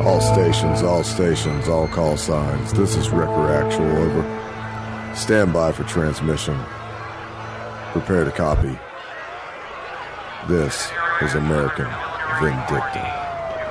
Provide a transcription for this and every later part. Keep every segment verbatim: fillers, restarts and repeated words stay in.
All stations, all stations, all call signs. This is Wrecker Actual, over. Stand by for transmission. Prepare to copy. This is American Vindicta.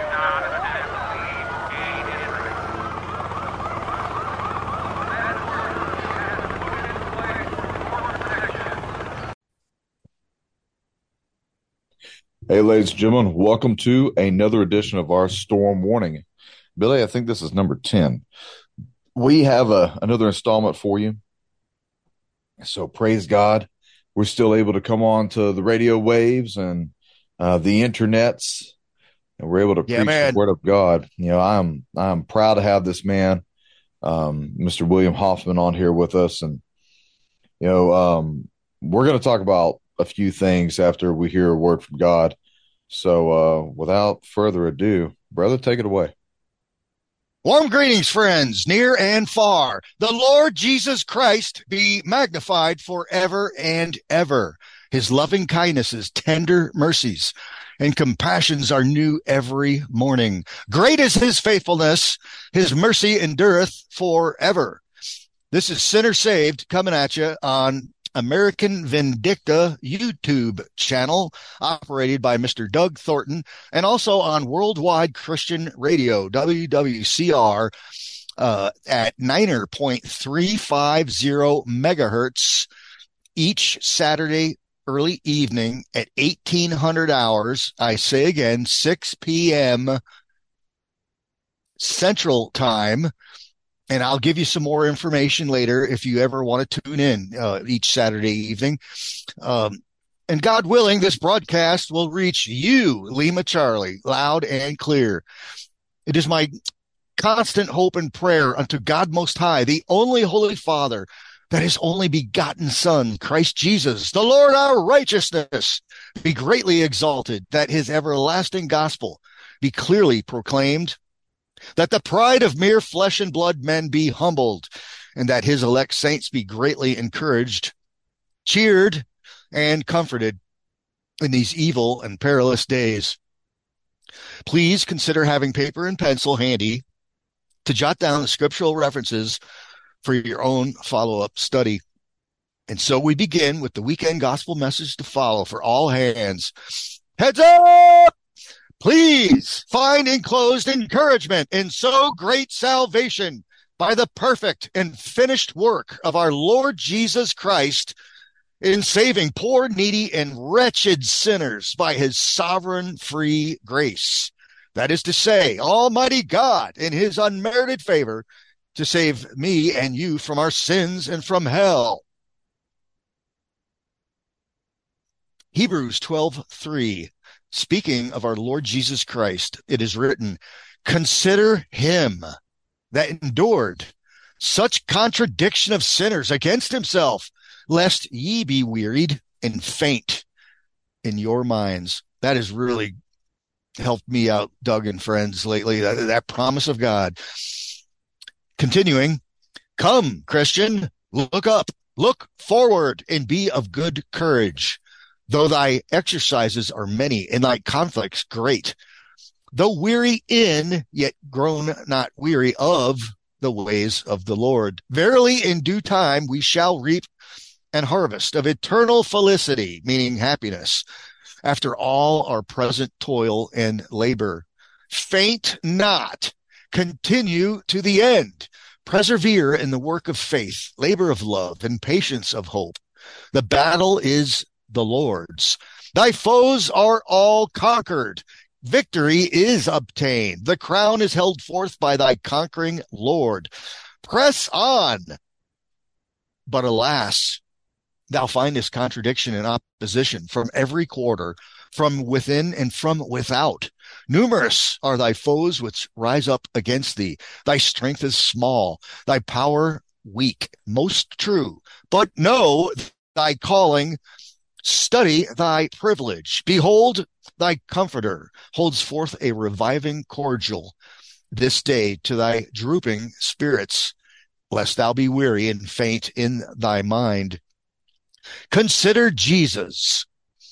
Hey, ladies and gentlemen, welcome to another edition of our Storm Warning. Billy, I think this is number ten. We have a, another installment for you. So praise God, we're still able to come on to the radio waves and uh, the internets, and we're able to yeah, preach man. the word of God. You know, I'm I'm proud to have this man, um, Mister William Hoffman, on here with us, and you know, um, we're going to talk about a few things after we hear a word from God. So uh, without further ado, brother, take it away. Warm greetings, friends, near and far. The Lord Jesus Christ be magnified forever and ever. His loving kindnesses, tender mercies, and compassions are new every morning. Great is his faithfulness. His mercy endureth forever. This is Sinner Saved coming at you on American Vindicta YouTube channel, operated by Mister Doug Thornton, and also on Worldwide Christian Radio, W W C R, uh, at nine point three five zero megahertz each Saturday early evening at eighteen hundred hours. I say again, six p.m. Central Time. And I'll give you some more information later if you ever want to tune in uh, each Saturday evening. Um, and God willing, this broadcast will reach you, Lima Charlie, loud and clear. It is my constant hope and prayer unto God Most High, the only Holy Father, that his only begotten Son, Christ Jesus, the Lord our righteousness, be greatly exalted, that his everlasting gospel be clearly proclaimed, that the pride of mere flesh and blood men be humbled, and that his elect saints be greatly encouraged, cheered, and comforted in these evil and perilous days. Please consider having paper and pencil handy to jot down the scriptural references for your own follow-up study. And so we begin with the weekend gospel message to follow for all hands. Heads up! Please find enclosed encouragement in so great salvation by the perfect and finished work of our Lord Jesus Christ in saving poor, needy, and wretched sinners by his sovereign free grace. That is to say, Almighty God, in his unmerited favor, to save me and you from our sins and from hell. Hebrews twelve three. Speaking of our Lord Jesus Christ, it is written, consider him that endured such contradiction of sinners against himself, lest ye be wearied and faint in your minds. That has really helped me out, Doug and friends, lately, that, that promise of God. Continuing, come, Christian, look up, look forward, and be of good courage. Though thy exercises are many, and thy conflicts great. Though weary in, yet grown not weary of the ways of the Lord. Verily, in due time we shall reap an harvest of eternal felicity, meaning happiness, after all our present toil and labor. Faint not, continue to the end. Persevere in the work of faith, labor of love, and patience of hope. The battle is the Lord's. Thy foes are all conquered. Victory is obtained. The crown is held forth by thy conquering Lord. Press on. But alas, thou findest contradiction and opposition from every quarter, from within and from without. Numerous are thy foes which rise up against thee. Thy strength is small, thy power weak. Most true. But know thy calling. Study thy privilege. Behold, thy comforter holds forth a reviving cordial this day to thy drooping spirits, lest thou be weary and faint in thy mind. Consider Jesus.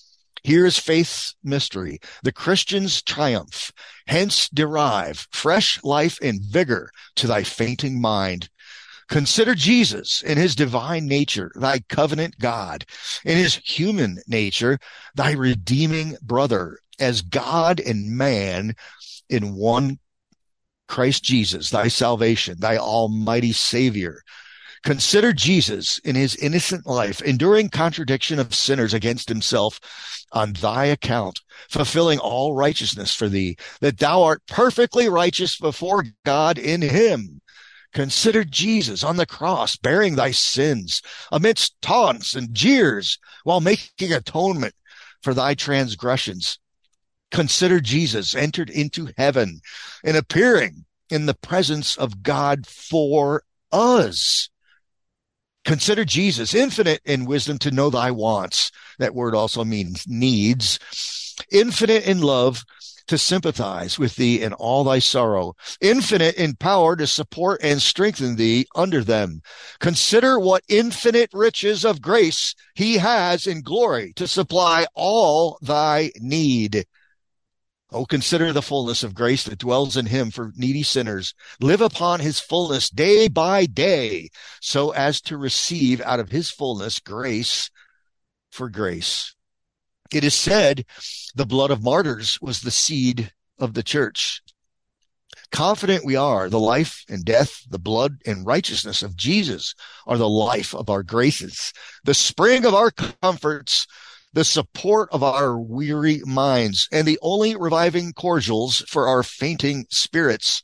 Here is faith's mystery, the Christian's triumph. Hence derive fresh life and vigor to thy fainting mind. Consider Jesus in his divine nature, thy covenant God, in his human nature, thy redeeming brother, as God and man in one Christ Jesus, thy salvation, thy almighty Savior. Consider Jesus in his innocent life, enduring contradiction of sinners against himself on thy account, fulfilling all righteousness for thee, that thou art perfectly righteous before God in him. Consider Jesus on the cross, bearing thy sins amidst taunts and jeers while making atonement for thy transgressions. Consider Jesus entered into heaven and appearing in the presence of God for us. Consider Jesus infinite in wisdom to know thy wants. That word also means needs. Infinite in love to sympathize with thee in all thy sorrow. Infinite in power to support and strengthen thee under them. Consider what infinite riches of grace he has in glory to supply all thy need. Oh, consider the fullness of grace that dwells in him for needy sinners. Live upon his fullness day by day, so as to receive out of his fullness grace for grace. It is said the blood of martyrs was the seed of the church. Confident we are, the life and death, the blood and righteousness of Jesus are the life of our graces, the spring of our comforts, the support of our weary minds, and the only reviving cordials for our fainting spirits.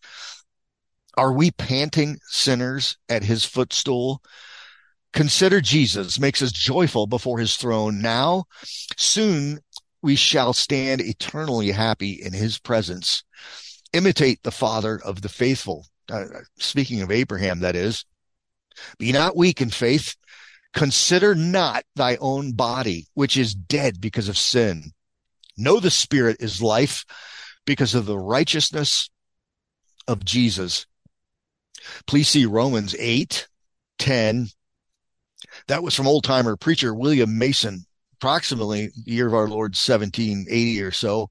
Are we panting sinners at his footstool? Consider Jesus makes us joyful before his throne now. Soon we shall stand eternally happy in his presence. Imitate the father of the faithful. Uh, speaking of Abraham, that is. Be not weak in faith. Consider not thy own body, which is dead because of sin. Know the Spirit is life because of the righteousness of Jesus. Please see Romans eight ten. That was from old-timer preacher William Mason, approximately the year of our Lord seventeen eighty or so.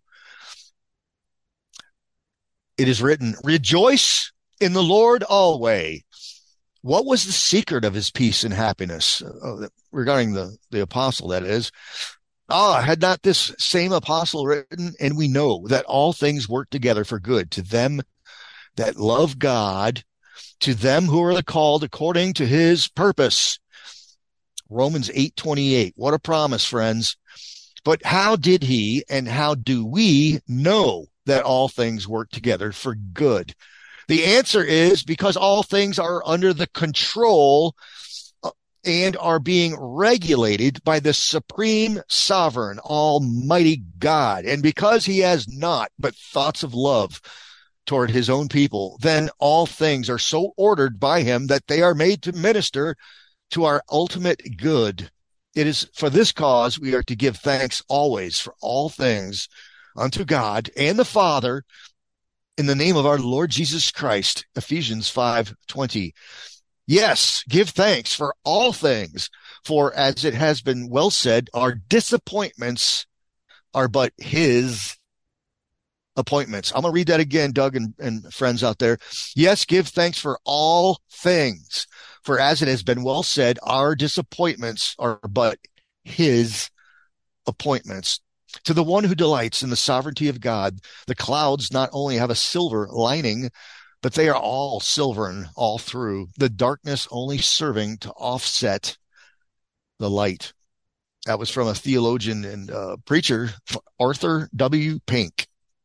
It is written, rejoice in the Lord always. What was the secret of his peace and happiness uh, regarding the, the apostle, that is? Ah, had not this same apostle written, and we know that all things work together for good to them that love God, to them who are called according to his purpose. Romans eight twenty-eight. What a promise, friends. But how did he and how do we know that all things work together for good? The answer is because all things are under the control and are being regulated by the supreme, sovereign, almighty God. And because he has not but thoughts of love toward his own people, then all things are so ordered by him that they are made to minister to our ultimate good. It is for this cause we are to give thanks always for all things unto God and the Father, in the name of our Lord Jesus Christ, Ephesians five twenty. Yes, give thanks for all things, for as it has been well said, our disappointments are but his appointments. I'm going to read that again, Doug and, and friends out there. Yes, give thanks for all things, for as it has been well said, our disappointments are but his appointments. To the one who delights in the sovereignty of God, the clouds not only have a silver lining, but they are all silvern all through, the darkness only serving to offset the light. That was from a theologian and uh, preacher, Arthur W. Pink.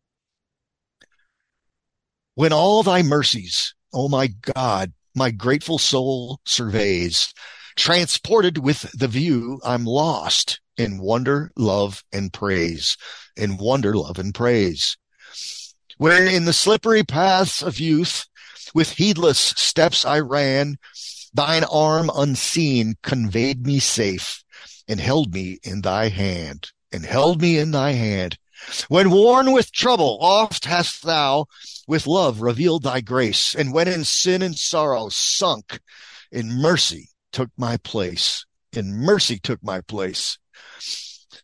When all thy mercies, O my God, my grateful soul surveys, transported with the view, I'm lost in wonder, love, and praise. In wonder, love, and praise. When in the slippery paths of youth, with heedless steps I ran, thine arm unseen conveyed me safe, and held me in thy hand, and held me in thy hand. When worn with trouble, oft hast thou with love revealed thy grace, and when in sin and sorrow sunk, in mercy took my place, in mercy took my place.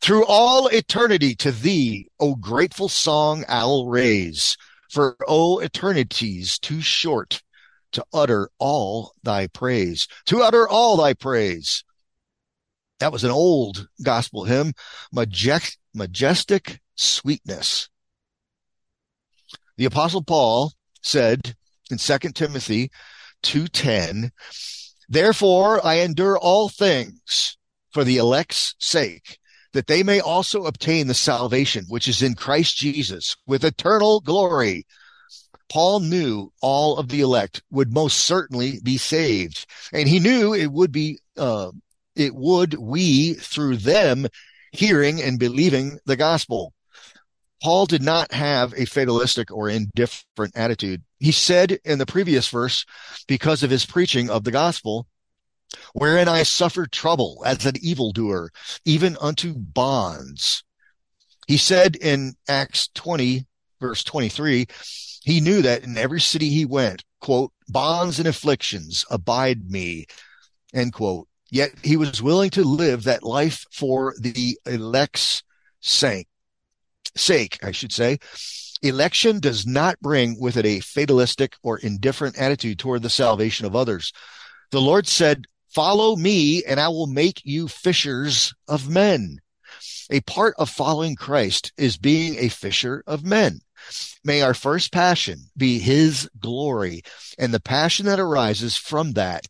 Through all eternity to thee, O grateful song I'll raise, for O eternity's too short to utter all thy praise, to utter all thy praise. That was an old gospel hymn, majestic, majestic sweetness. The Apostle Paul said in Second Timothy two ten, therefore I endure all things for the elect's sake, that they may also obtain the salvation which is in Christ Jesus with eternal glory. Paul knew all of the elect would most certainly be saved, and he knew it would be, uh, it would we through them hearing and believing the gospel. Paul did not have a fatalistic or indifferent attitude. He said in the previous verse, because of his preaching of the gospel, wherein I suffered trouble as an evildoer, even unto bonds. He said in Acts twenty, verse twenty-three, he knew that in every city he went, quote, bonds and afflictions abide me, end quote. Yet he was willing to live that life for the elect's sake. Sake, I should say. Election does not bring with it a fatalistic or indifferent attitude toward the salvation of others. The Lord said, follow me and I will make you fishers of men. A part of following Christ is being a fisher of men. May our first passion be his glory and the passion that arises from that.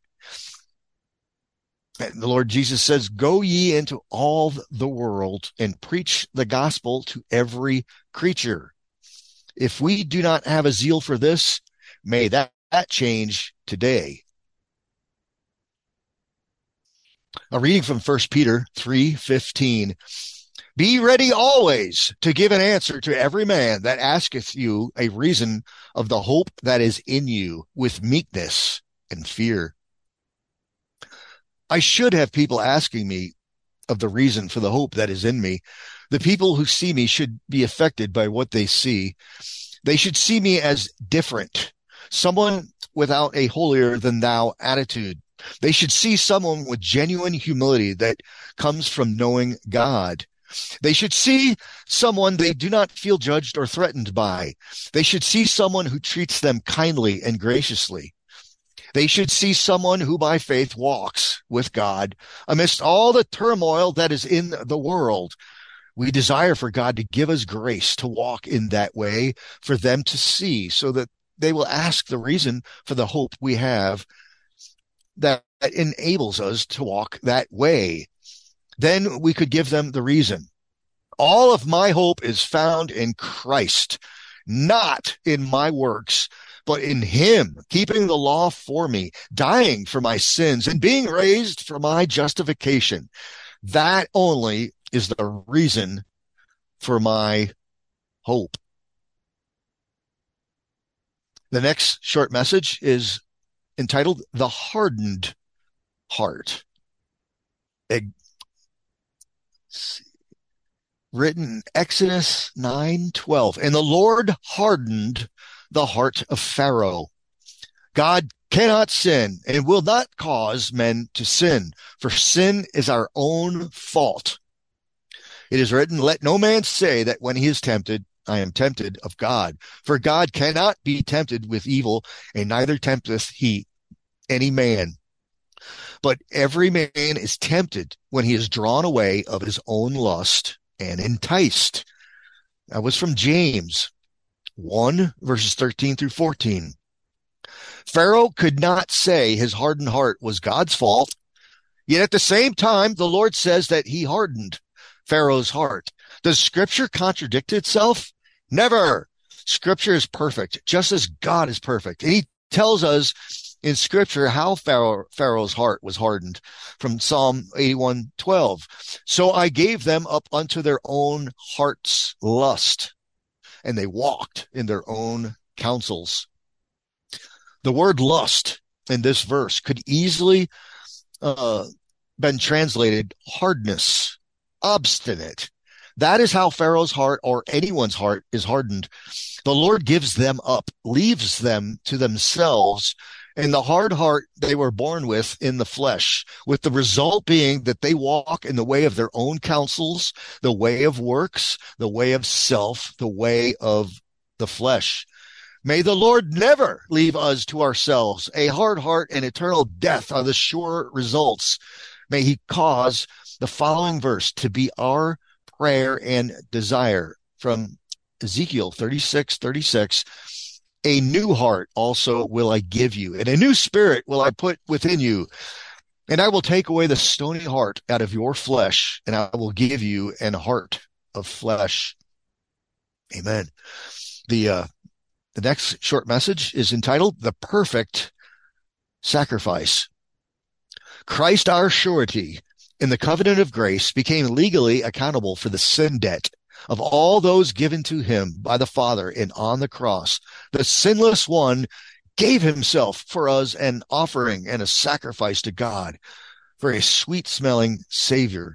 And the Lord Jesus says, go ye into all the world and preach the gospel to every creature. If we do not have a zeal for this, may that, that change today. A reading from First Peter three fifteen. Be ready always to give an answer to every man that asketh you a reason of the hope that is in you with meekness and fear. I should have people asking me of the reason for the hope that is in me. The people who see me should be affected by what they see. They should see me as different, someone without a holier than thou attitude. They should see someone with genuine humility that comes from knowing God. They should see someone they do not feel judged or threatened by. They should see someone who treats them kindly and graciously. They should see someone who by faith walks with God amidst all the turmoil that is in the world. We desire for God to give us grace to walk in that way for them to see, so that they will ask the reason for the hope we have that enables us to walk that way. Then we could give them the reason. All of my hope is found in Christ, not in my works, but in him, keeping the law for me, dying for my sins, and being raised for my justification. That only is the reason for my hope. The next short message is entitled The Hardened Heart. Written in Exodus nine twelve. And the Lord hardened the heart of Pharaoh. God cannot sin and will not cause men to sin, for sin is our own fault. It is written, let no man say that when he is tempted, I am tempted of God. For God cannot be tempted with evil, and neither tempteth he any man. But every man is tempted when he is drawn away of his own lust and enticed. That was from James one, verses thirteen through fourteen. Pharaoh could not say his hardened heart was God's fault, yet at the same time, the Lord says that he hardened Pharaoh's heart. Does Scripture contradict itself? Never. Scripture is perfect, just as God is perfect. And he tells us in Scripture how Pharaoh, Pharaoh's heart was hardened from Psalm eighty-one twelve. So I gave them up unto their own heart's lust, and they walked in their own counsels. The word lust in this verse could easily uh, been translated hardness, obstinate. That is how Pharaoh's heart, or anyone's heart, is hardened. The Lord gives them up, leaves them to themselves, and the hard heart they were born with in the flesh, with the result being that they walk in the way of their own counsels, the way of works, the way of self, the way of the flesh. May the Lord never leave us to ourselves. A hard heart and eternal death are the sure results. May he cause the following verse to be our prayer and desire from Ezekiel thirty-six thirty-six. A new heart also will I give you, and a new spirit will I put within you. And I will take away the stony heart out of your flesh, and I will give you an heart of flesh. Amen. The, uh, the next short message is entitled The Perfect Sacrifice. Christ, our surety in the covenant of grace, became legally accountable for the sin debt of all those given to him by the Father, and on the cross, the sinless one gave himself for us an offering and a sacrifice to God for a sweet-smelling Savior.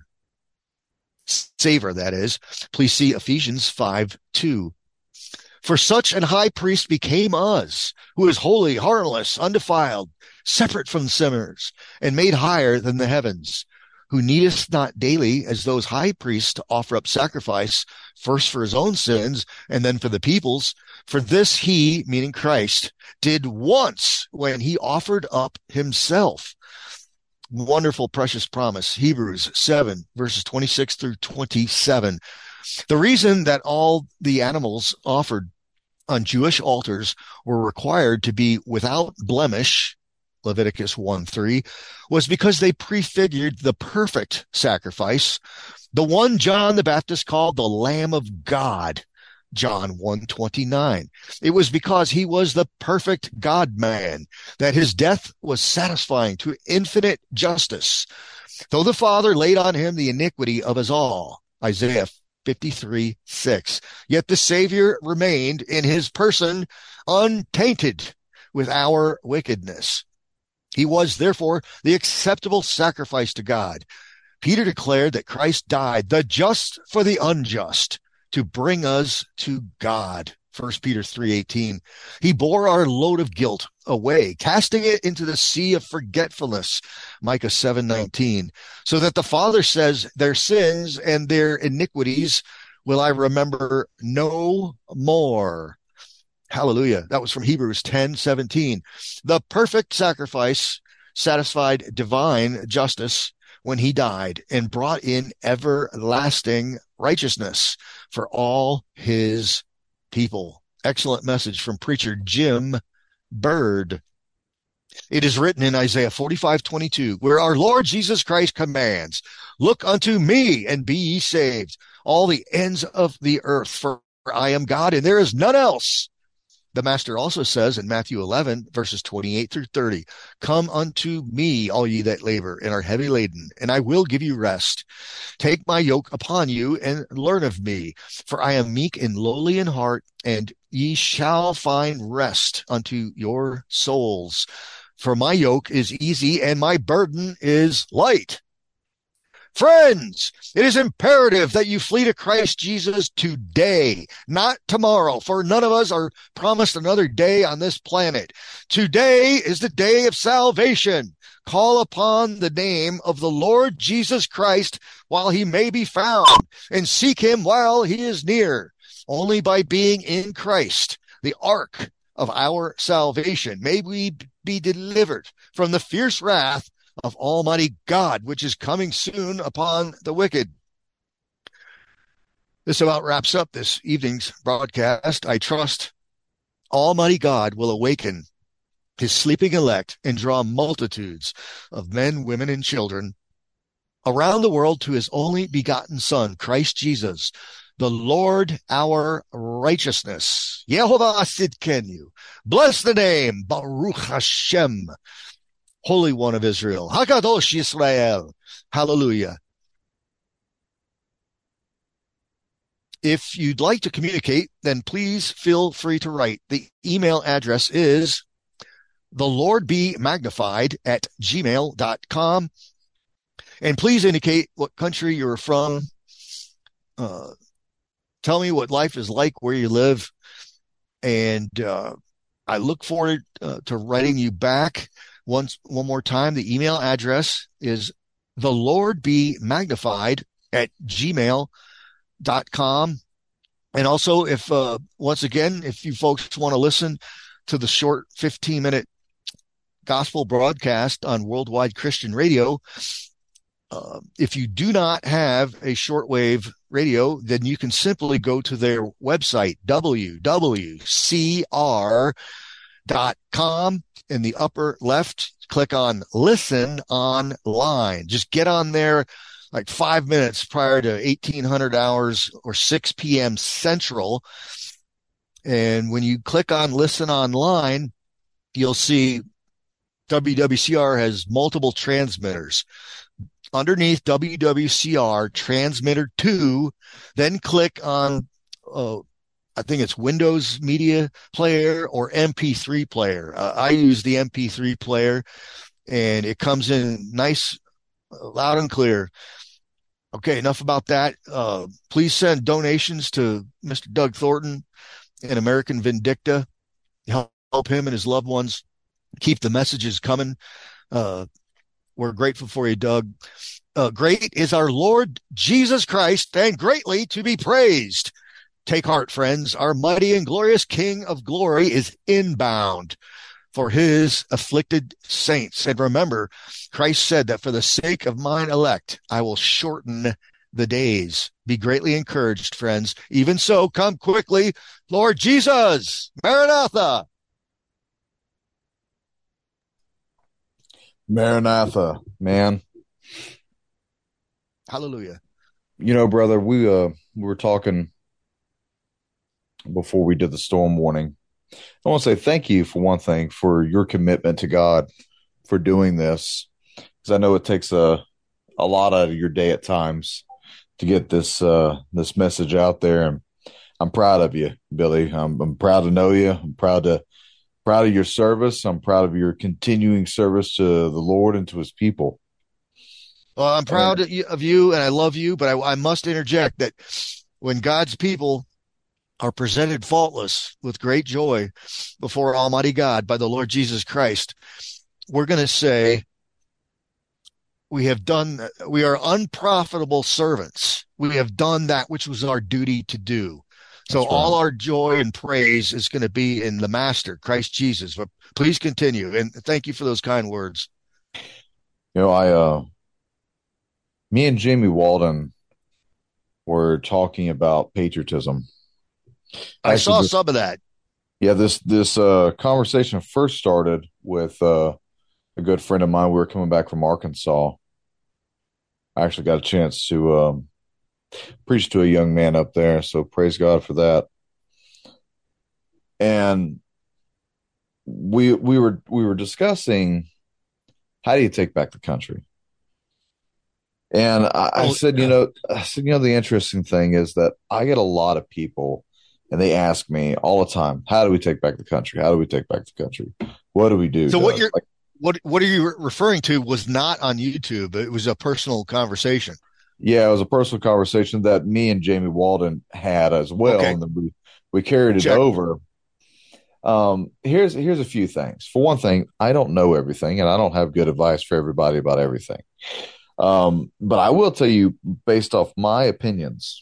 Savor, that is. Please see Ephesians five two. For such an high priest became us, who is holy, harmless, undefiled, separate from sinners, and made higher than the heavens, who needeth not daily as those high priests to offer up sacrifice, first for his own sins, and then for the people's. For this he, meaning Christ, did once when he offered up himself. Wonderful, precious promise. Hebrews seven, verses twenty-six through twenty-seven. The reason that all the animals offered on Jewish altars were required to be without blemish, Leviticus one three, was because they prefigured the perfect sacrifice, the one John the Baptist called the Lamb of God, John one twenty-nine. It was because he was the perfect God-man that his death was satisfying to infinite justice, though the Father laid on him the iniquity of us all, Isaiah fifty-three six. Yet the Savior remained in his person untainted with our wickedness. He was, therefore, the acceptable sacrifice to God. Peter declared that Christ died, the just for the unjust, to bring us to God. First Peter three eighteen. He bore our load of guilt away, casting it into the sea of forgetfulness. Micah seven nineteen. So that the Father says, their sins and their iniquities will I remember no more. Hallelujah. That was from Hebrews ten seventeen. The perfect sacrifice satisfied divine justice when he died and brought in everlasting righteousness for all his people. Excellent message from preacher Jim Bird. It is written in Isaiah forty-five twenty-two, where our Lord Jesus Christ commands, look unto me and be ye saved, all the ends of the earth, for I am God and there is none else. The Master also says in Matthew eleven, verses twenty-eight through thirty, come unto me, all ye that labor and are heavy laden, and I will give you rest. Take my yoke upon you and learn of me, for I am meek and lowly in heart, and ye shall find rest unto your souls. For my yoke is easy and my burden is light. Friends, it is imperative that you flee to Christ Jesus today, not tomorrow, for none of us are promised another day on this planet. Today is the day of salvation. Call upon the name of the Lord Jesus Christ while he may be found, and seek him while he is near. Only by being in Christ, the ark of our salvation, may we be delivered from the fierce wrath of Almighty God, which is coming soon upon the wicked. This about wraps up this evening's broadcast. I trust Almighty God will awaken his sleeping elect and draw multitudes of men, women, and children around the world to his only begotten Son, Christ Jesus, the Lord our righteousness. Yehovah Sidkenu. Bless the name, Baruch Hashem, Holy One of Israel. Hakadosh Yisrael. Hallelujah. If you'd like to communicate, then please feel free to write. The email address is the Lord be magnified at gmail dot com. And please indicate what country you're from. Uh, tell me what life is like where you live. And uh, I look forward uh, to writing you back once, one more time. The email address is the Lord be magnified at gmail dot com. And also, if, uh, once again, if you folks want to listen to the short fifteen minute gospel broadcast on Worldwide Christian Radio, uh, if you do not have a shortwave radio, then you can simply go to their website, w w c r dot com. In the upper left, click on Listen Online. Just get on there like five minutes prior to eighteen hundred hours or six p.m. Central. And when you click on Listen Online, you'll see W W C R has multiple transmitters. Underneath W W C R transmitter two, then click on, uh, I think it's Windows Media Player or M P three player. Uh, I use the M P three player, and it comes in nice, loud and clear. Okay, enough about that. Uh, please send donations to Mister Doug Thornton and American Vindicta. Help, help him and his loved ones. Keep the messages coming. Uh, we're grateful for you, Doug. Uh, great is our Lord Jesus Christ, and greatly to be praised. Take heart, friends. Our mighty and glorious King of glory is inbound for his afflicted saints. And remember, Christ said that for the sake of mine elect, I will shorten the days. Be greatly encouraged, friends. Even so, come quickly, Lord Jesus. Maranatha. Maranatha, man. Hallelujah. You know, brother, we uh we were talking before we did the storm warning. I want to say thank you for one thing, for your commitment to God, for doing this, because I know it takes a a lot out of your day at times to get this uh this message out there. And I'm proud of you, Billy. I'm, I'm proud to know you. I'm proud to proud of your service. I'm proud of your continuing service to the Lord and to his people. Well, I'm proud and, of you, and I love you, but I, I must interject that when God's people are presented faultless with great joy before Almighty God by the Lord Jesus Christ, we're going to say, we have done, we are unprofitable servants. We have done that which was our duty to do. So right. All our joy and praise is going to be in the Master, Christ Jesus. But please continue. And thank you for those kind words. You know, I, uh, me and Jamie Walden were talking about patriotism. I Actually, saw this, some of that. Yeah, this, this, uh, conversation first started with, uh, a good friend of mine. We were coming back from Arkansas. I actually got a chance to, um, preached to a young man up there, so praise God for that. And we we were we were discussing, how do you take back the country? And I, I said, you know, I said, you know, the interesting thing is that I get a lot of people, and they ask me all the time, how do we take back the country? How do we take back the country? What do we do? So Doug? what you're like, what what are you referring to was not on YouTube. It was a personal conversation. Yeah, it was a personal conversation that me and Jamie Walden had as well, okay. And then we, we carried it Check. over. Um, here's here's a few things. For one thing, I don't know everything, and I don't have good advice for everybody about everything. Um, but I will tell you, based off my opinions,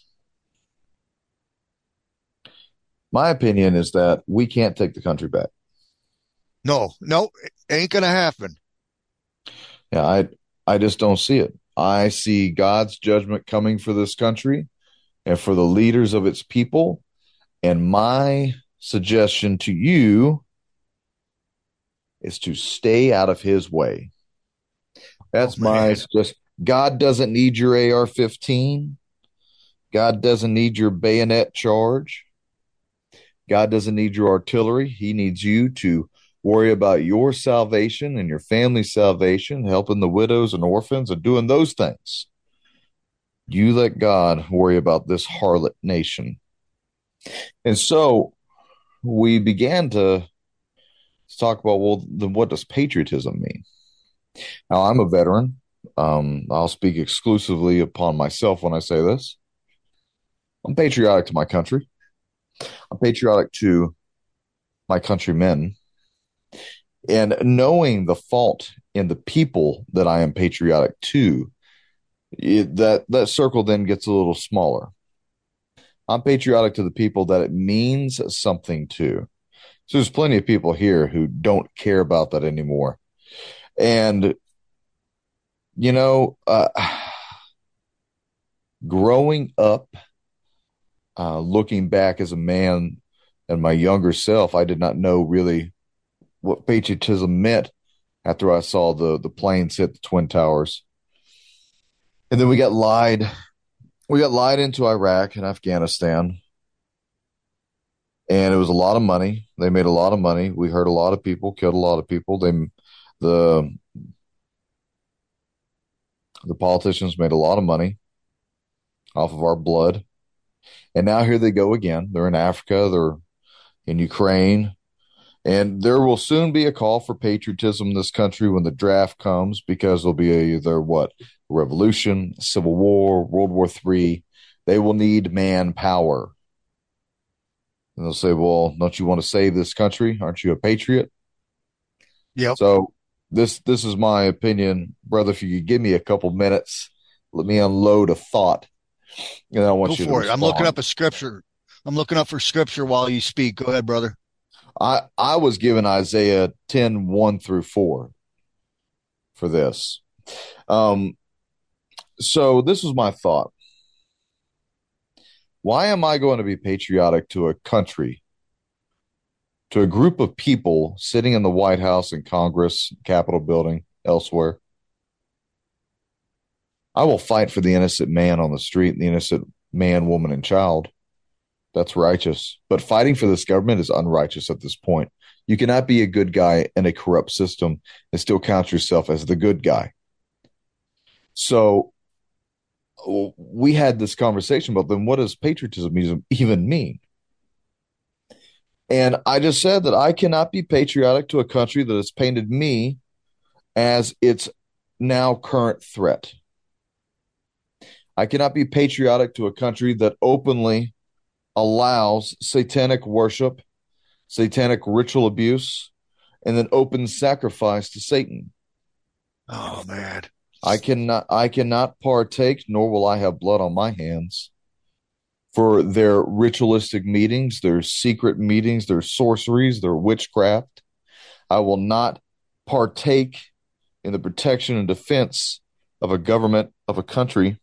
my opinion is that we can't take the country back. No, no, it ain't gonna happen. Yeah, I I just don't see it. I see God's judgment coming for this country and for the leaders of its people. And my suggestion to you is to stay out of his way. That's oh, my suggestion. God doesn't need your A R fifteen. God doesn't need your bayonet charge. God doesn't need your artillery. He needs you to worry about your salvation and your family's salvation, helping the widows and orphans and doing those things. You let God worry about this harlot nation. And so we began to talk about, well, then what does patriotism mean? Now, I'm a veteran. Um, I'll speak exclusively upon myself when I say this. I'm patriotic to my country. I'm patriotic to my countrymen, and knowing the fault in the people that I am patriotic to, it, that that circle then gets a little smaller. I'm patriotic to the people that it means something to. So there's plenty of people here who don't care about that anymore. And, you know, uh, growing up, uh, looking back as a man and my younger self, I did not know really what patriotism meant after I saw the, the planes hit the Twin Towers. And then we got lied. We got lied into Iraq and Afghanistan. And it was a lot of money. They made a lot of money. We hurt a lot of people, killed a lot of people. They, the, the politicians made a lot of money off of our blood. And now here they go again. They're in Africa. They're in Ukraine. And there will soon be a call for patriotism in this country when the draft comes, because there'll be a, either what? A revolution, civil war, World War Three. They will need manpower. And they'll say, well, don't you want to save this country? Aren't you a patriot? Yep. So this this is my opinion. Brother, if you could give me a couple minutes, let me unload a thought. And I want Go you to for it. respond. I'm looking up a scripture. I'm looking up for scripture while you speak. Go ahead, brother. I, I was given Isaiah ten, one through four for this. Um, so this was my thought. Why am I going to be patriotic to a country, to a group of people sitting in the White House and Congress, Capitol building, elsewhere? I will fight for the innocent man on the street, the innocent man, woman, and child. That's righteous. But fighting for this government is unrighteous at this point. You cannot be a good guy in a corrupt system and still count yourself as the good guy. So we had this conversation about then what does patriotism even mean? And I just said that I cannot be patriotic to a country that has painted me as its now current threat. I cannot be patriotic to a country that openly allows satanic worship, satanic ritual abuse, and then open sacrifice to Satan. Oh, man. I cannot I cannot partake, nor will I have blood on my hands for their ritualistic meetings, their secret meetings, their sorceries, their witchcraft. I will not partake in the protection and defense of a government, of a country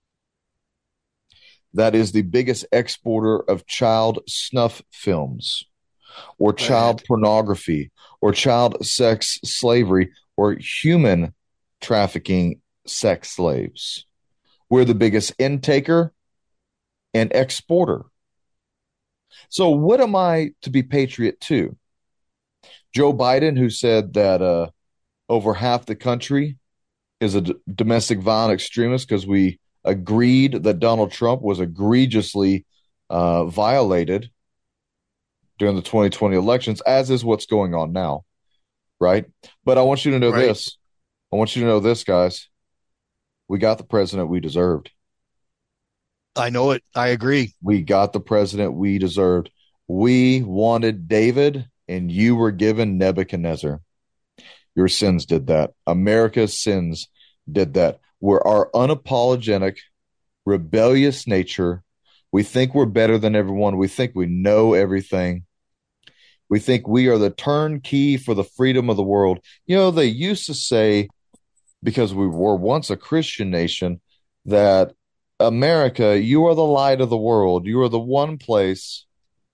that is the biggest exporter of child snuff films or child Bad. pornography or child sex slavery or human trafficking sex slaves. We're the biggest intaker and exporter. So what am I to be patriot to? Joe Biden, who said that uh, over half the country is a d- domestic violent extremist because we agreed that Donald Trump was egregiously uh, violated during the twenty twenty elections, as is what's going on now, right? But I want you to know Right. this. I want you to know this, guys. We got the president we deserved. I know it. I agree. We got the president we deserved. We wanted David, and you were given Nebuchadnezzar. Your sins did that. America's sins did that. We're our unapologetic, rebellious nature. We think we're better than everyone. We think we know everything. We think we are the turnkey for the freedom of the world. You know, they used to say, because we were once a Christian nation, that America, you are the light of the world. You are the one place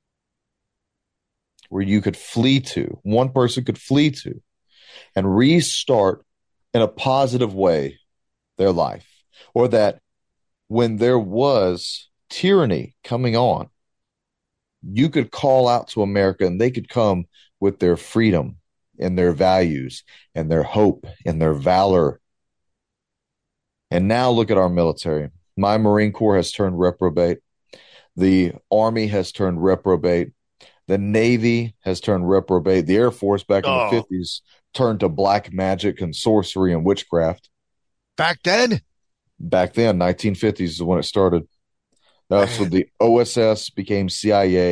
where you could flee to, one person could flee to, and restart in a positive way their life. Or that when there was tyranny coming on, you could call out to America and they could come with their freedom and their values and their hope and their valor. And now look at our military. My Marine Corps has turned reprobate. The Army has turned reprobate. The Navy has turned reprobate. The Air Force back in Oh. the fifties turned to black magic and sorcery and witchcraft. Back then? Back then, nineteen fifties is when it started. Uh, so Man. the O S S became C I A.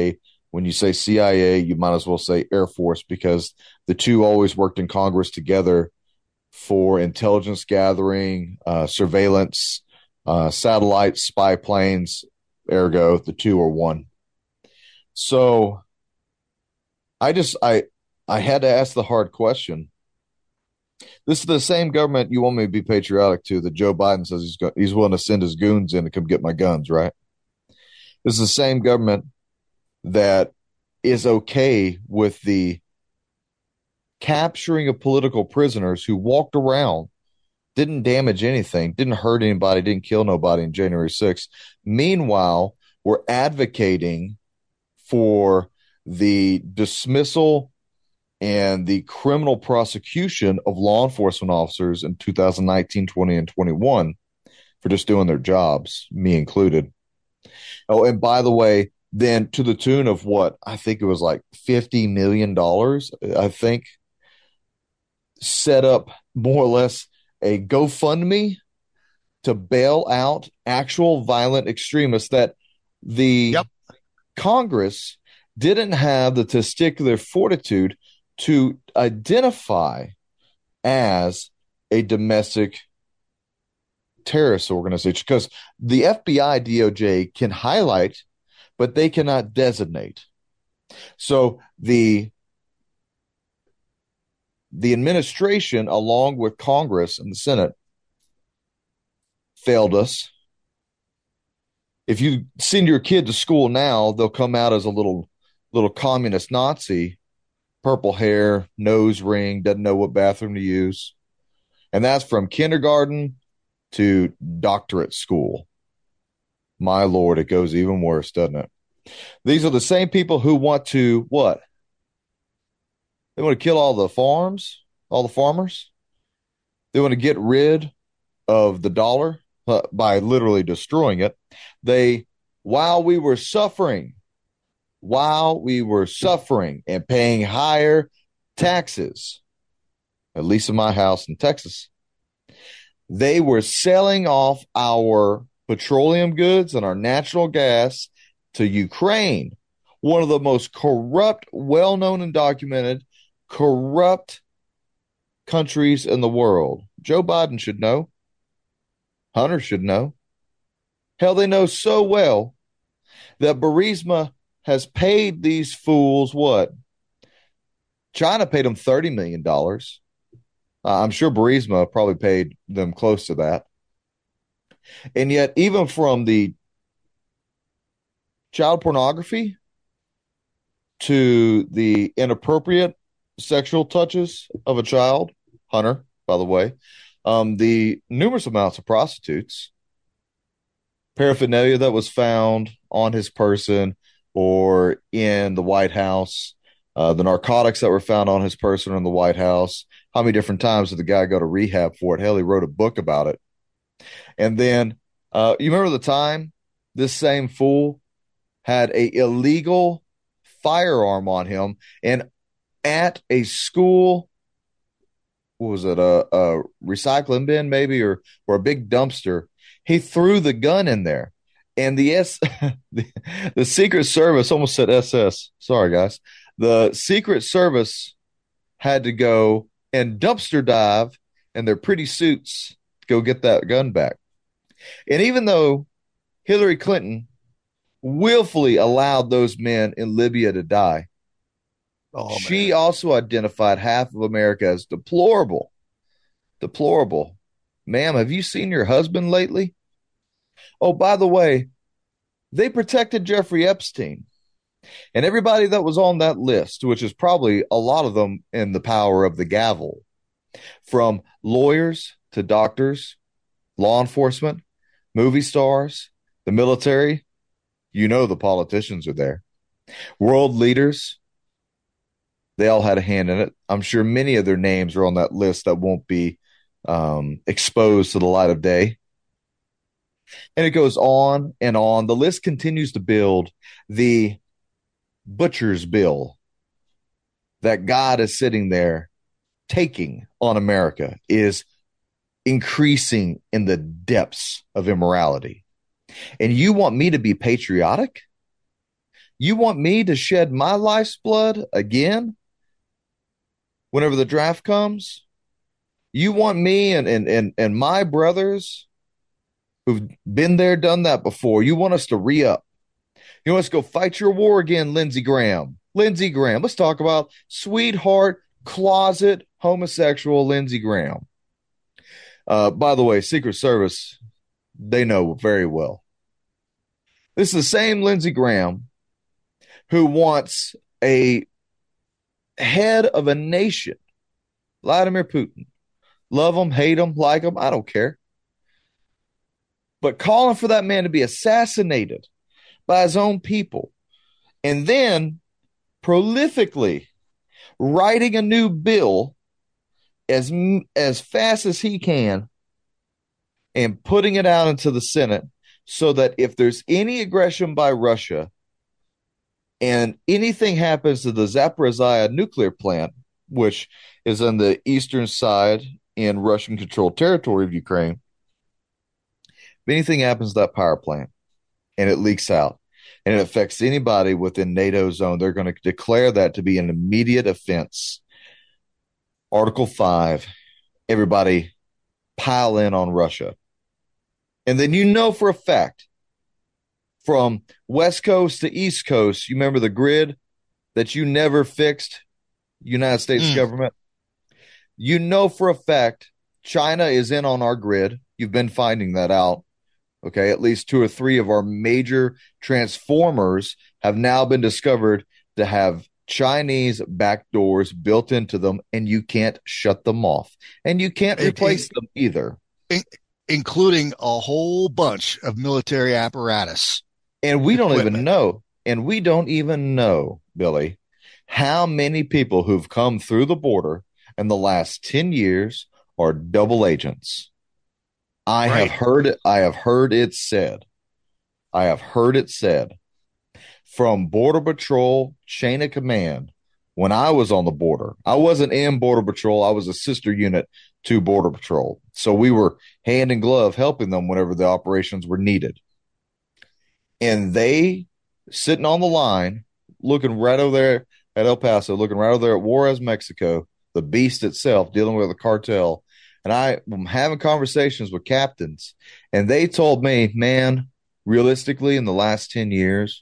When you say C I A, you might as well say Air Force, because the two always worked in Congress together for intelligence gathering, uh, surveillance, uh, satellites, spy planes. Ergo, the two are one. So I just I I had to ask the hard question. This is the same government you want me to be patriotic to, that Joe Biden says he's go- he's willing to send his goons in to come get my guns, right? This is the same government that is okay with the capturing of political prisoners who walked around, didn't damage anything, didn't hurt anybody, didn't kill nobody in January sixth. Meanwhile, we're advocating for the dismissal and the criminal prosecution of law enforcement officers in two thousand nineteen, twenty, and twenty-one for just doing their jobs, me included. Oh, and by the way, then to the tune of what? I think it was like fifty million dollars, I think, set up more or less a GoFundMe to bail out actual violent extremists that the Yep. Congress didn't have the testicular fortitude to identify as a domestic terrorist organization, because the F B I, D O J can highlight, but they cannot designate. So the the administration, along with Congress and the Senate, failed us. If you send your kid to school now, they'll come out as a little little communist Nazi, purple hair, nose ring, doesn't know what bathroom to use. And that's from kindergarten to doctorate school. My Lord, it goes even worse, doesn't it? These are the same people who want to what? They want to kill all the farms, all the farmers. They want to get rid of the dollar uh, by literally destroying it. They, while we were suffering, while we were suffering and paying higher taxes, at least in my house in Texas, they were selling off our petroleum goods and our natural gas to Ukraine, one of the most corrupt, well-known and documented corrupt countries in the world. Joe Biden should know. Hunter should know. Hell, they know so well that Burisma has paid these fools what? China paid them thirty million dollars. Uh, I'm sure Burisma probably paid them close to that. And yet, even from the child pornography to the inappropriate sexual touches of a child, Hunter, by the way, um, the numerous amounts of prostitutes, paraphernalia that was found on his person or in the White House, uh, the narcotics that were found on his person in the White House. How many different times did the guy go to rehab for it? Hell, he wrote a book about it. And then, uh, you remember the time this same fool had a illegal firearm on him, and at a school, what was it, a, a recycling bin maybe, or or a big dumpster, he threw the gun in there. And the S the, the Secret Service, almost said S S, sorry guys, the Secret Service had to go and dumpster dive in their pretty suits to go get that gun back. And even though Hillary Clinton willfully allowed those men in Libya to die, oh, she man. also identified half of America as deplorable. Deplorable. Ma'am, have you seen your husband lately? Oh, by the way, they protected Jeffrey Epstein. And everybody that was on that list, which is probably a lot of them in the power of the gavel, from lawyers to doctors, law enforcement, movie stars, the military, you know the politicians are there. World leaders, they all had a hand in it. I'm sure many of their names are on that list that won't be um, exposed to the light of day. And it goes on and on. The list continues to build. The butcher's bill that God is sitting there taking on America is increasing in the depths of immorality. And you want me to be patriotic? You want me to shed my life's blood again whenever the draft comes? You want me and, and, and, and my brothers who've been there, done that before. You want us to re up. You want us to go fight your war again, Lindsey Graham. Lindsey Graham. Let's talk about sweetheart, closet, homosexual Lindsey Graham. Uh, by the way, Secret Service, they know very well. This is the same Lindsey Graham who wants a head of a nation, Vladimir Putin. Love him, hate him, like him, I don't care. But calling for that man to be assassinated by his own people, and then prolifically writing a new bill as as fast as he can and putting it out into the Senate so that if there's any aggression by Russia and anything happens to the Zaporizhia nuclear plant, which is on the eastern side in Russian-controlled territory of Ukraine, if anything happens to that power plant and it leaks out and it affects anybody within NATO zone, they're going to declare that to be an immediate offense. Article five, everybody pile in on Russia. And then you know for a fact, from West Coast to East Coast, you remember the grid that you never fixed, United States mm. government? You know for a fact China is in on our grid. You've been finding that out. Okay, at least two or three of our major transformers have now been discovered to have Chinese backdoors built into them, and you can't shut them off. And you can't replace it, it, them either. Including a whole bunch of military apparatus. And we don't equipment. even know, and we don't even know, Billy, how many people who've come through the border in the last ten years are double agents. I right. have heard it. I have heard it said. I have heard it said from Border Patrol chain of command when I was on the border. I wasn't in Border Patrol. I was a sister unit to Border Patrol. So we were hand in glove helping them whenever the operations were needed. And they sitting on the line, looking right over there at El Paso, looking right over there at Juarez, Mexico, the beast itself, dealing with a cartel. And I am having conversations with captains, and they told me, man, realistically, in the last ten years,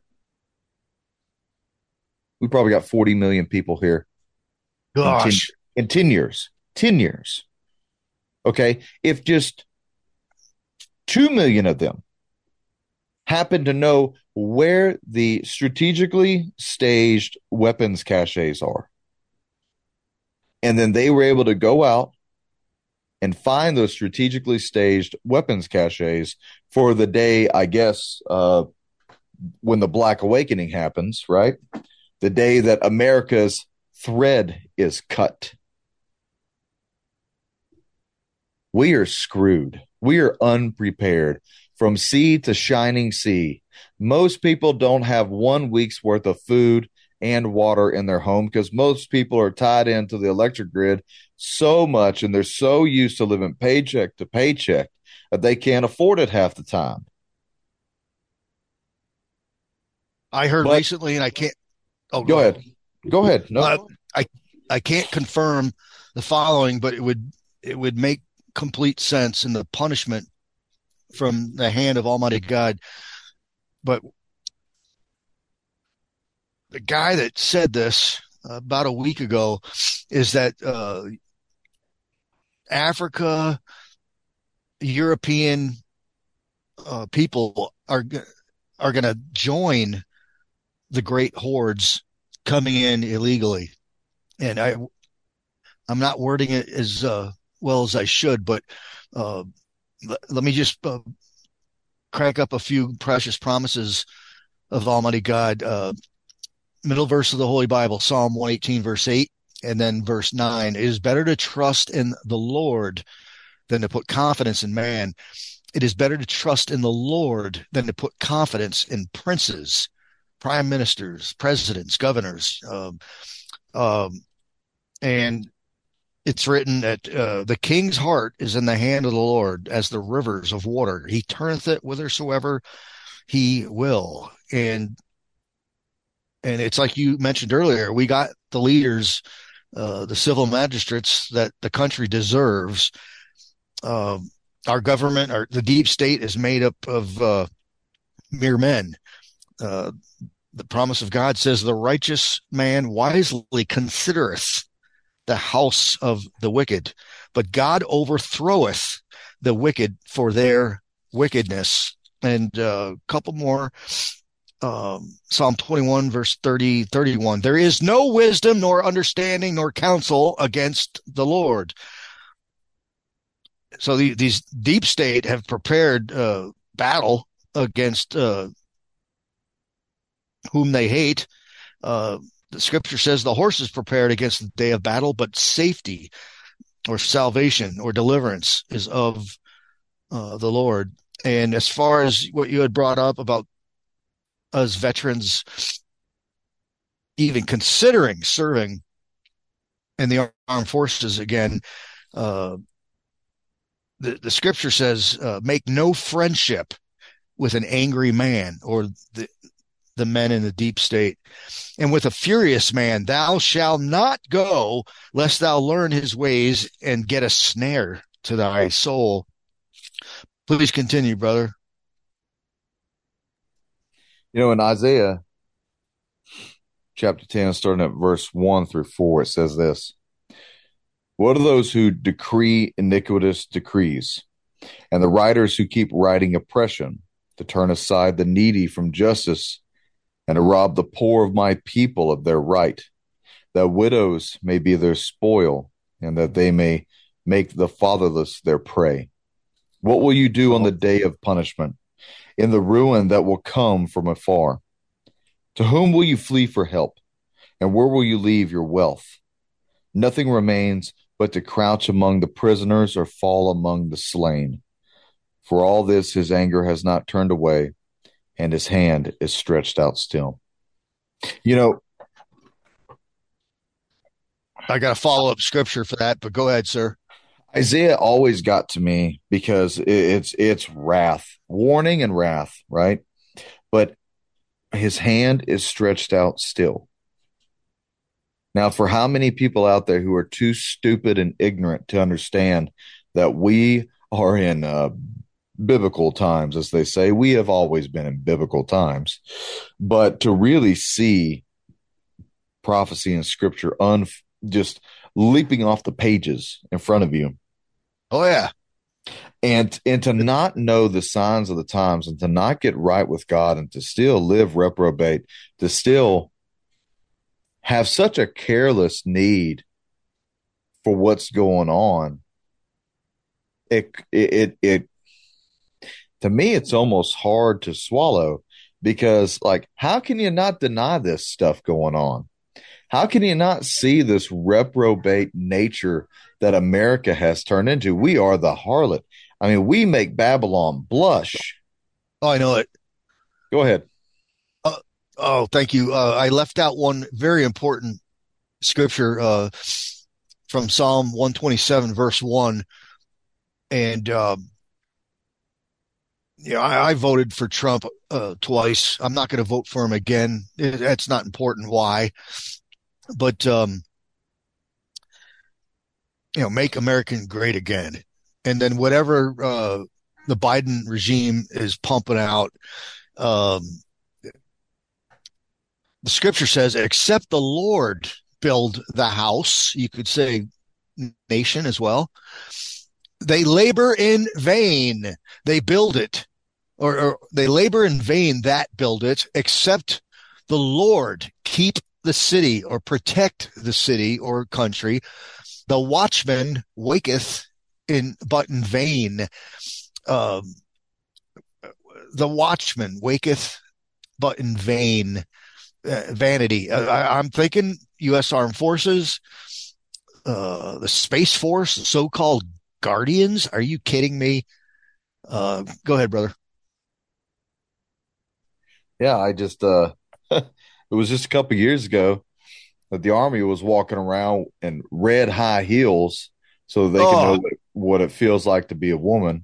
we probably got forty million people here. Gosh. In ten, in ten years. ten years. Okay. If just two million of them happen to know where the strategically staged weapons caches are, and then they were able to go out and find those strategically staged weapons caches for the day, I guess, uh, when the Black Awakening happens, right? The day that America's thread is cut. We are screwed. We are unprepared from sea to shining sea. Most people don't have one week's worth of food and water in their home because most people are tied into the electric grid so much, and they're so used to living paycheck to paycheck that they can't afford it half the time. I heard but, recently, and I can't. Oh, go, go ahead. ahead. Go ahead. No, uh, I I can't confirm the following, but it would it would make complete sense in the punishment from the hand of Almighty God. But the guy that said this about a week ago is that uh, Africa, European uh, people are are going to join the great hordes coming in illegally. And I, I'm not wording it as uh, well as I should, but uh, l- let me just uh, crack up a few precious promises of Almighty God. Uh, middle verse of the Holy Bible, Psalm one eighteen, verse eight, and then verse nine. It is better to trust in the Lord than to put confidence in man. It is better to trust in the Lord than to put confidence in princes, prime ministers, presidents, governors. Um, um, and it's written that uh, the king's heart is in the hand of the Lord as the rivers of water. He turneth it whithersoever he will. And And it's like you mentioned earlier, we got the leaders, uh, the civil magistrates that the country deserves. Uh, our government, our the deep state, is made up of uh, mere men. Uh, the promise of God says, "The righteous man wisely considereth the house of the wicked, but God overthroweth the wicked for their wickedness." And uh, a couple more. Um, Psalm twenty-one, verse thirty, thirty-one. There is no wisdom, nor understanding, nor counsel against the Lord. So the, these deep state have prepared uh, battle against uh, whom they hate. Uh, the scripture says the horse is prepared against the day of battle, but safety or salvation or deliverance is of uh, the Lord. And as far as what you had brought up about us veterans even considering serving in the armed forces again, uh, the, the scripture says, uh, make no friendship with an angry man, or the, the men in the deep state. And with a furious man, thou shalt not go, lest thou learn his ways and get a snare to thy soul. Please continue, brother. You know, in Isaiah chapter ten, starting at verse one through four, it says this: What are those who decree iniquitous decrees, and the writers who keep writing oppression, to turn aside the needy from justice, and to rob the poor of my people of their right, that widows may be their spoil, and that they may make the fatherless their prey? What will you do on the day of punishment, in the ruin that will come from afar? To whom will you flee for help, and where will you leave your wealth? Nothing remains but to crouch among the prisoners or fall among the slain. For all this his anger has not turned away, and his hand is stretched out still. You know, I got a follow-up scripture for that, but go ahead, sir. Isaiah always got to me because it's it's wrath, warning and wrath, right? But his hand is stretched out still. Now, for how many people out there who are too stupid and ignorant to understand that we are in uh, biblical times, as they say, we have always been in biblical times, but to really see prophecy and scripture un just leaping off the pages in front of you. Oh, yeah. And and to not know the signs of the times, and to not get right with God, and to still live reprobate, to still have such a careless need for what's going on. It, it, it, it, to me, it's almost hard to swallow, because, like, how can you not deny this stuff going on? How can you not see this reprobate nature that America has turned into? We are the harlot. I mean, we make Babylon blush. Oh, I know it. Go ahead. Uh, oh, thank you. Uh, I left out one very important scripture uh, from Psalm one twenty-seven, verse one. And, um, yeah, I, I voted for Trump uh, twice. I'm not going to vote for him again. It, it's not important why. But, um, you know, make America great again. And then whatever uh, the Biden regime is pumping out, um, the scripture says, except the Lord build the house, you could say nation as well, they labor in vain. They build it, or, or they labor in vain that build it, except the Lord keep the city, or protect the city or country. The watchman waketh in but in vain. Um, the watchman waketh but in vain. Uh, vanity. Uh, I, I'm thinking U S Armed Forces, uh, the Space Force, the so-called Guardians. Are you kidding me? Uh, go ahead, brother. Yeah, I just, uh, it was just a couple of years ago that the Army was walking around in red high heels so they oh. can know what, what it feels like to be a woman.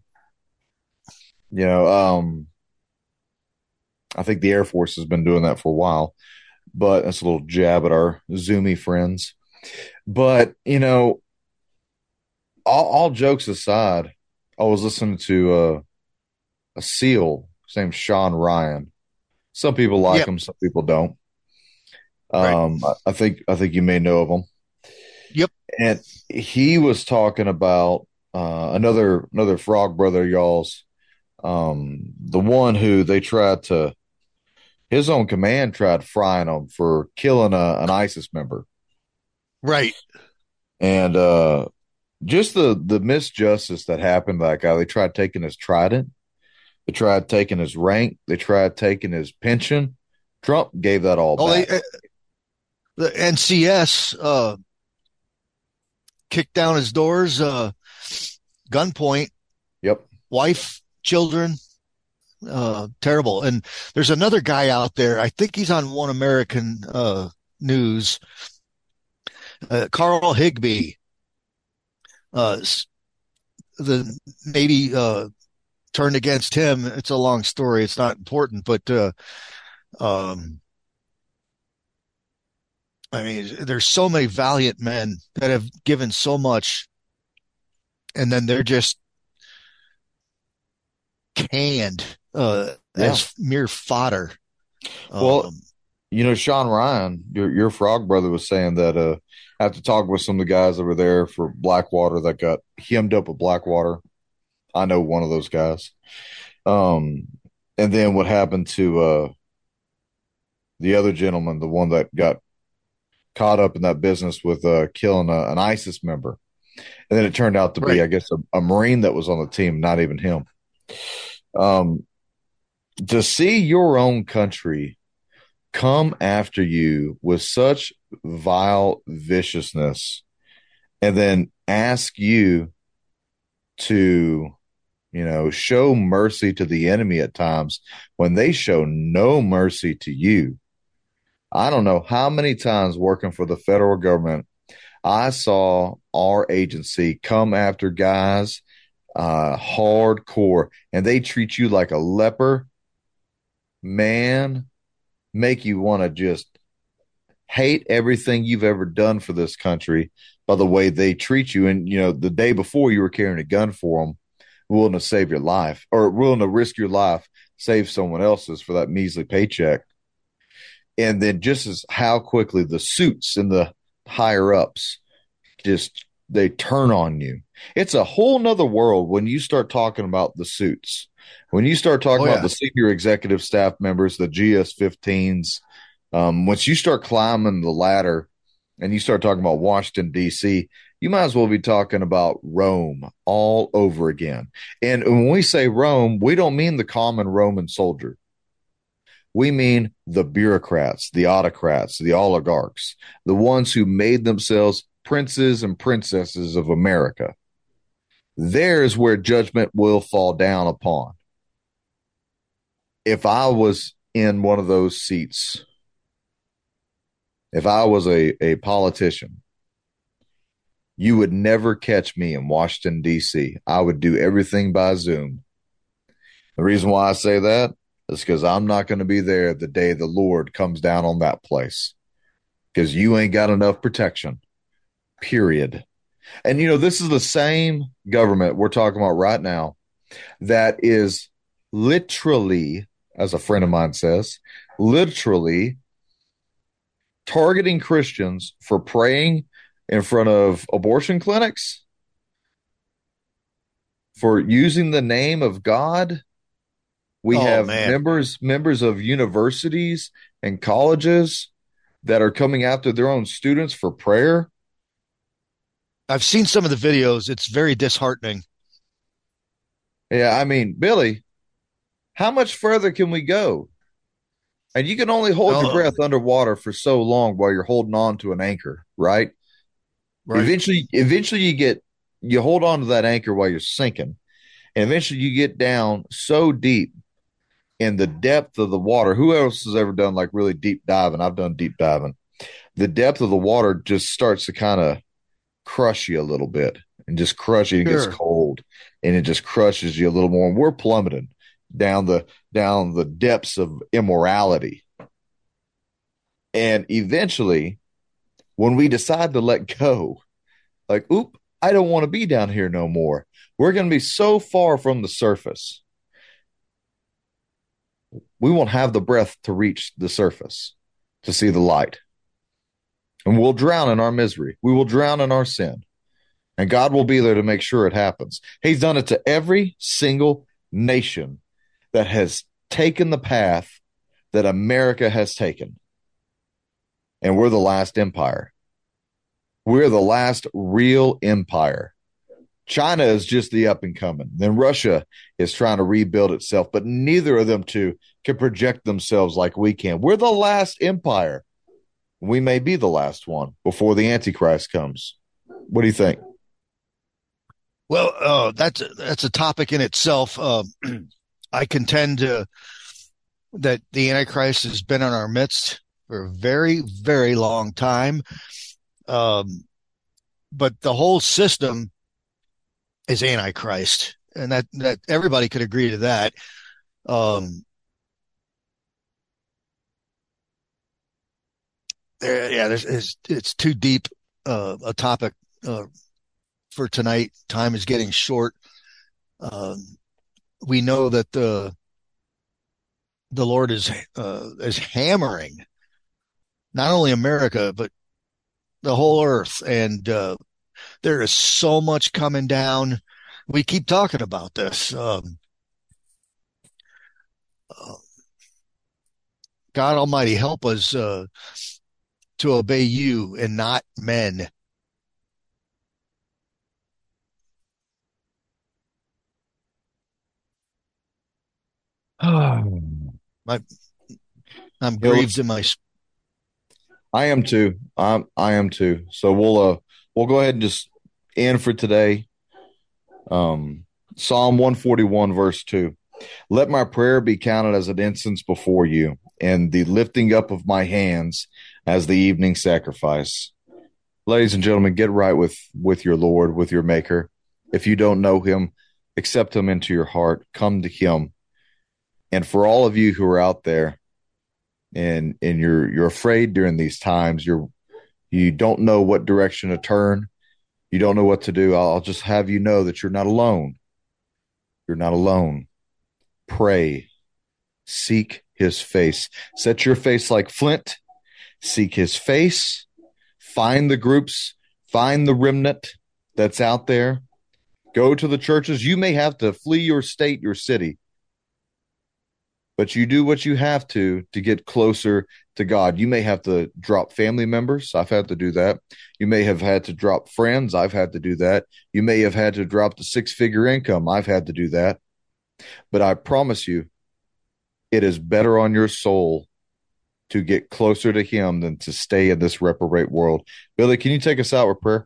You know, um, I think the Air Force has been doing that for a while. but that's a little jab at our Zoomy friends. But, you know, all, all jokes aside, I was listening to uh, a SEAL. His name's Sean Ryan. Some people like Yep. him, some people don't. Right. Um, I, I think I think you may know of him. Yep. And he was talking about uh, another another frog brother, y'all's, um, the one who they tried to his own command tried frying him for killing a, an ISIS member, Right. and uh, just the the misjustice that happened to that guy. They tried taking his trident, they tried taking his rank, they tried taking his pension. Trump gave that all Oh, they, back. uh, the N C S uh, kicked down his doors, uh, gunpoint, Yep. wife, children. Uh, terrible. And there's another guy out there. I think he's on One American uh, News. Uh, Carl Higbee. Uh, the Navy uh, turned against him. It's a long story. It's not important, but uh, um, I mean, there's so many valiant men that have given so much, and then they're just canned uh, Yeah. as mere fodder. Well, Um, you know, Sean Ryan, your your frog brother was saying that uh after talking with some of the guys that were there for Blackwater that got hemmed up with Blackwater. I know one of those guys. Um and then what happened to uh the other gentleman, the one that got caught up in that business with uh killing a, an ISIS member. And then it turned out to be, right. I guess, a, a Marine that was on the team, not even him. Um to see your own country come after you with such vile viciousness and then ask you to, you know, show mercy to the enemy at times when they show no mercy to you. I don't know how many times working for the federal government I saw our agency come after guys uh hardcore, and they treat you like a leper, man, make you want to just hate everything you've ever done for this country by the way they treat you. And, you know, the day before you were carrying a gun for them, willing to save your life or willing to risk your life, save someone else's for that measly paycheck. And then just as how quickly the suits and the higher ups just they turn on you. It's a whole nother world when you start talking about the suits. When you start talking Oh, about yeah. the senior executive staff members, the G S fifteens, um, once you start climbing the ladder and you start talking about Washington, D C, you might as well be talking about Rome all over again. And when we say Rome, we don't mean the common Roman soldier. We mean the bureaucrats, the autocrats, the oligarchs, the ones who made themselves princes and princesses of America. There's where judgment will fall down upon. If I was in one of those seats, if I was a, a politician, you would never catch me in Washington, D C. I would do everything by Zoom. The reason why I say that is because I'm not going to be there the day the Lord comes down on that place, because you ain't got enough protection, period. And, you know, this is the same government we're talking about right now that is literally, as a friend of mine says, literally targeting Christians for praying in front of abortion clinics, for using the name of God. We Oh, have man. members members of universities and colleges that are coming after their own students for prayer. I've seen some of the videos. It's very disheartening. Yeah, I mean, Billy, how much further can we go? And you can only hold your Oh, breath underwater for so long while you're holding on to an anchor, right? right. Eventually, eventually you get you hold on to that anchor while you're sinking, and eventually you get down so deep in the depth of the water. Who else has ever done like really deep diving? I've done deep diving. The depth of the water just starts to kind of crush you a little bit, and just crush you. It gets Sure. cold, and it just crushes you a little more. And we're plummeting down the down the depths of immorality. And eventually, when we decide to let go, like, oop, I don't want to be down here no more. We're going to be so far from the surface. We won't have the breath to reach the surface to see the light. And we'll drown in our misery. We will drown in our sin. And God will be there to make sure it happens. He's done it to every single nation that has taken the path that America has taken. And we're the last empire. We're the last real empire. China is just the up and coming. Then Russia is trying to rebuild itself, but neither of them two can project themselves like we can. We're the last empire. We may be the last one before the Antichrist comes. What do you think? Well, uh, that's that's a topic in itself. Uh, I contend uh, that the Antichrist has been in our midst for a very, very long time. Um, but the whole system is Antichrist, and that, that everybody could agree to that. Um, there, yeah, there's, it's, it's too deep uh, a topic uh, for tonight. Time is getting short. Um, we know that the the Lord is uh, is hammering not only America but the whole earth, and uh, there is so much coming down. We keep talking about this. Um, uh, God Almighty, help us uh, to obey you and not men. my, I'm grieved in my. I am too. I'm. I am too. So we'll uh we'll go ahead and just end for today. Um, Psalm one forty-one verse two. Let my prayer be counted as an incense before you, and the lifting up of my hands as the evening sacrifice. Ladies and gentlemen, get right with with your Lord, with your Maker. If you don't know Him, accept Him into your heart. Come to Him. And for all of you who are out there, and and you're you're afraid during these times, you're you don't know what direction to turn, you don't know what to do, I'll just have you know that you're not alone. You're not alone. Pray. Seek His face. Set your face like flint. Seek His face. Find the groups. Find the remnant that's out there. Go to the churches. You may have to flee your state, your city, but you do what you have to to get closer to God. You may have to drop family members. I've had to do that. You may have had to drop friends. I've had to do that. You may have had to drop the six-figure income. I've had to do that. But I promise you, it is better on your soul to get closer to Him than to stay in this reprobate world. Billy, can you take us out with prayer?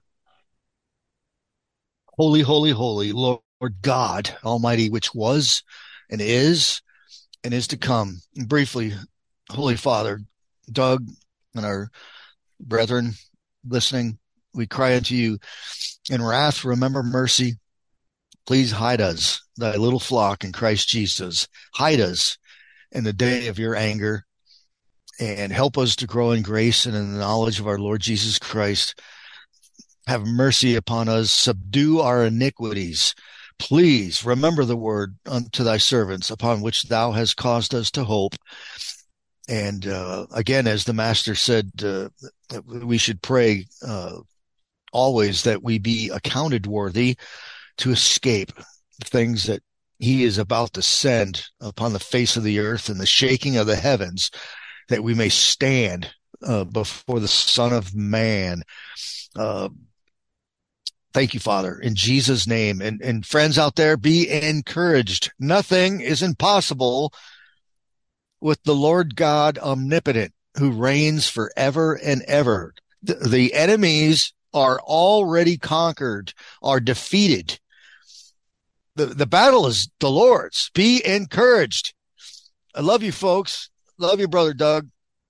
Holy, holy, holy, Lord God Almighty, which was and is and is to come. And briefly, Holy Father, Doug, and our brethren listening, we cry unto you in wrath, remember mercy. Please hide us, thy little flock in Christ Jesus. Hide us in the day of your anger, and help us to grow in grace and in the knowledge of our Lord Jesus Christ. Have mercy upon us. Subdue our iniquities. Please remember the word unto thy servants upon which thou hast caused us to hope. And uh, again, as the master said, uh, we should pray uh, always that we be accounted worthy to escape the things that he is about to send upon the face of the earth and the shaking of the heavens, that we may stand uh, before the Son of Man. Uh, Thank you, Father, in Jesus' name. And, and friends out there, be encouraged. Nothing is impossible with the Lord God omnipotent, who reigns forever and ever. The, the enemies are already conquered, are defeated. The, the battle is the Lord's. Be encouraged. I love you, folks. Love you, Brother Doug.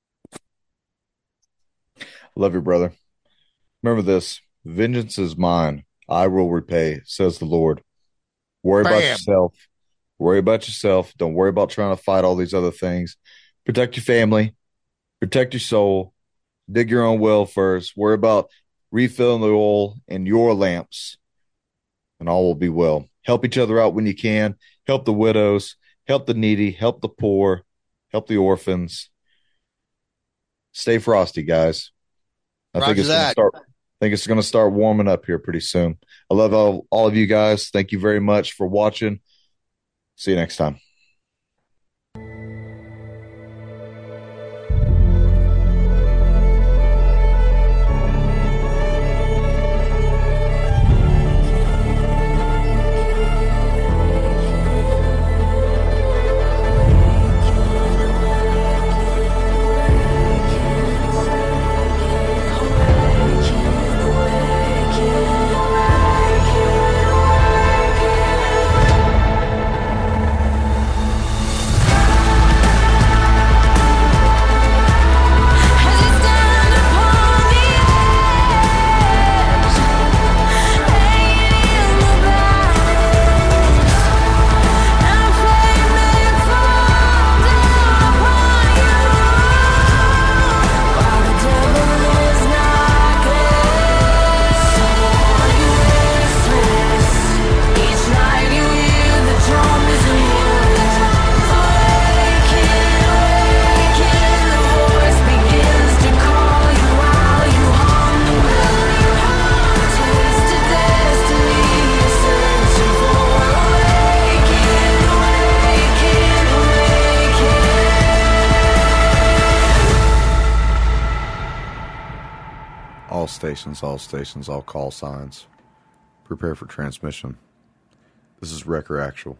Love you, brother. Remember this. Vengeance is mine. I will repay, says the Lord. Worry Bam. about yourself. Worry about yourself. Don't worry about trying to fight all these other things. Protect your family. Protect your soul. Dig your own well first. Worry about refilling the oil in your lamps, and all will be well. Help each other out when you can. Help the widows. Help the needy. Help the poor. Help the orphans. Stay frosty, guys. I Roger think it's going to that. start. I think it's going to start warming up here pretty soon. I love all, all of you guys. Thank you very much for watching. See you next time. All stations, all stations, all call signs. Prepare for transmission. This is Wrecker Actual.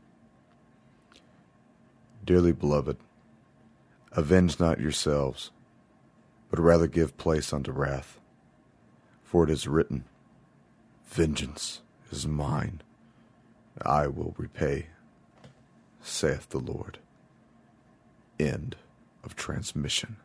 Dearly beloved, avenge not yourselves, but rather give place unto wrath. For it is written, vengeance is mine, I will repay, saith the Lord. End of transmission.